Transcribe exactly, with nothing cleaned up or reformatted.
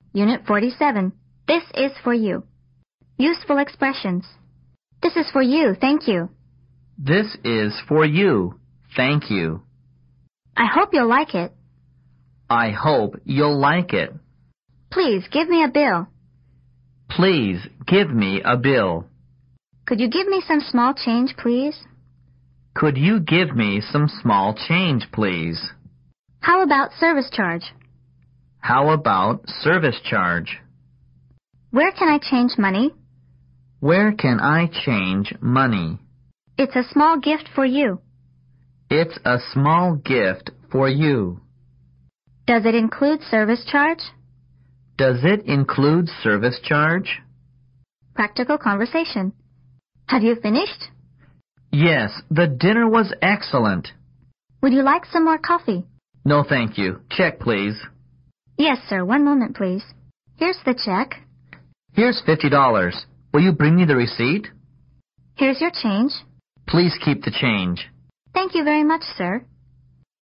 Unit forty-seven. This is for you. Useful expressions. This is for you, thank you. This is for you, thank you. I hope you'll like it. I hope you'll like it. Please give me a bill. Please give me a bill. Could you give me some small change, please? Could you give me some small change, please? How about service charge? How about service charge? Where can I change money? Where can I change money? It's a small gift for you. It's a small gift for you. Does it include service charge? Does it include service charge? Practical conversation. Have you finished? Yes, the dinner was excellent. Would you like some more coffee? No, thank you. Check, please. Yes, sir. One moment, please. Here's the check. Here's fifty dollars. Will you bring me the receipt? Here's your change. Please keep the change. Thank you very much, sir.